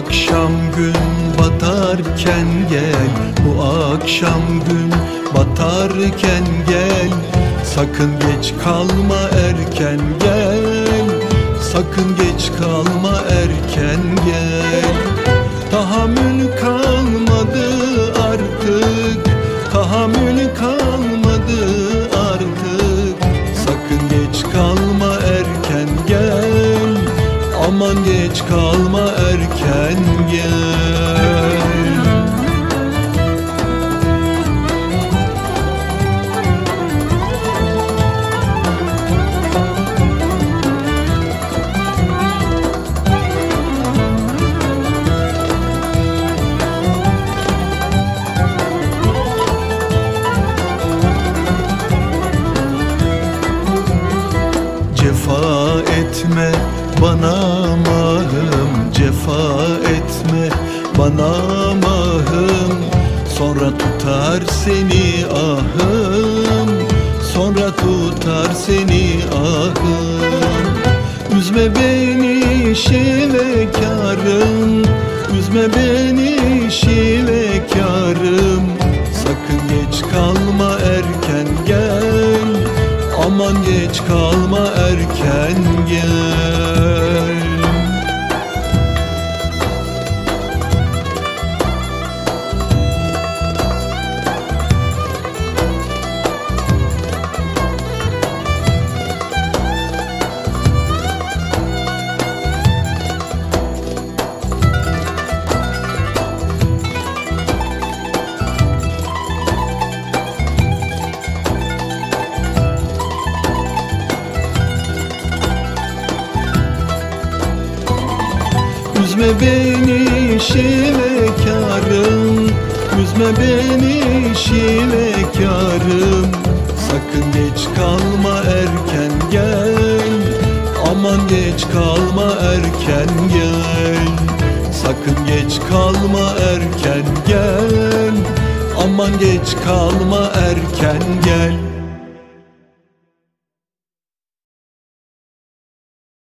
akşam gün batarken gel, bu akşam gün batarken gel. Sakın geç kalma, erken gel. Sakın geç kalma, erken gel. Tahammül kalmadı artık, tahammül kalmadı artık. Sakın geç kalma, erken gel. Aman geç kalma, erken gel. Cefa etme bana mahım, cefa etme bana mahım. Sonra tutar seni ahım, sonra tutar seni ahım. Üzme beni şivekarım, üzme beni şivekarım. Sakın geç kalma, erken gel. Aman geç kalma, erken gel. Üzme beni şivekarım, üzme beni şivekarım. Sakın geç kalma, erken gel. Aman geç kalma, erken gel. Sakın geç kalma, erken gel. Aman geç kalma, erken gel.